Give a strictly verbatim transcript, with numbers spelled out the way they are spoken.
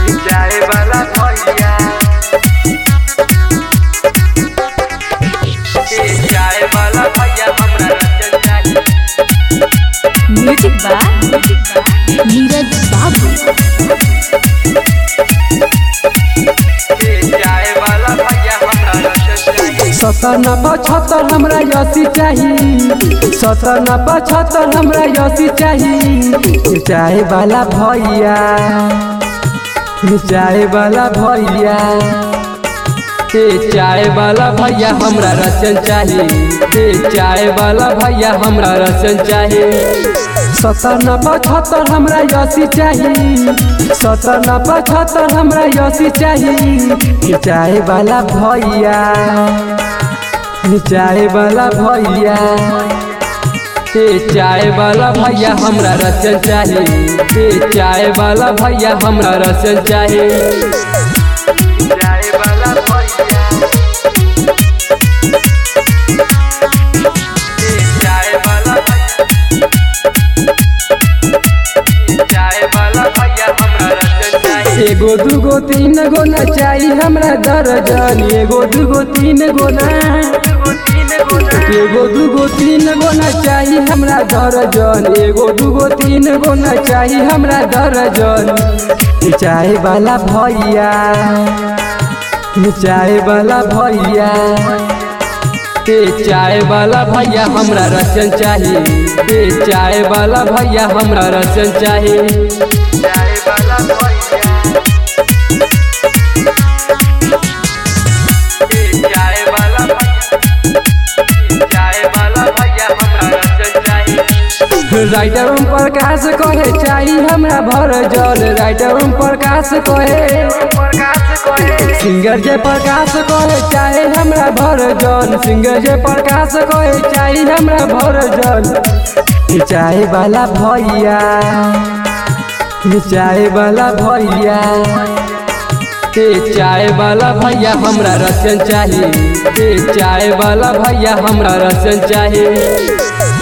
जाए वाला भैया जाए वाला भैया हमरा रचन चाहिए। म्यूजिक बाय नीरज बाबू। जाए वाला भैया हमरा रचन चाहिए। सतना पचहत्तर हमरा यसी चाहिए, सतना पचहत्तर हमरा यसी चाहिए। चाय वाला भैया चाय वाला भैया ए चाय वाला भैया हमरा रचन चाहिए। ए चाय वाला भैया हमरा रचन चाहिए। सतना पचहत्तर हमरा यसी चाहिए, सतना पचहत्तर हमरा यसी चाहिए। चाय वाला भैया चाय वाला भैया ए चाय वाला भैया हमरा रचन चाहिए। ए चाय वाला भैया हमरा रचन चाहिए। जाए वाला भैया जाए वाला जाए वाला भैया हमरा रचन चाहिए। एगो दूगो तीन गो न चाहिए हमरा दर्जन। एगो दूगो तीन गो न एगो दूगो तीन गो न चाहिए हमरा दर्जन। एगो दूगो तीन गो न चाहिए हमरा दर्जन। चाय वाला भैया चाय वाला भैया ए चाय वाला भैया हमरा रचन चाहिए। ए चाय वाला भैया हमरा रचन चाहिए। जाए वाला भैया जाए वाला जाए वाला भैया हमरा रचन चाहिए। राइटर ओम प्रकाश कहे चाहिए हमरा भर जल। राइटर ओम प्रकाश कहे प्रकाश कहे सिंगर जय प्रकाश कहे चाहे हमरा भर जल। सिंगर जय प्रकाश कहे चाहे हमरा भर जल। चाय वाला भैया चाय वाला भैया ए चाय वाला भैया हमरा रचन चाहिए। ए चाय वाला भैया हमरा रचन चाहिए।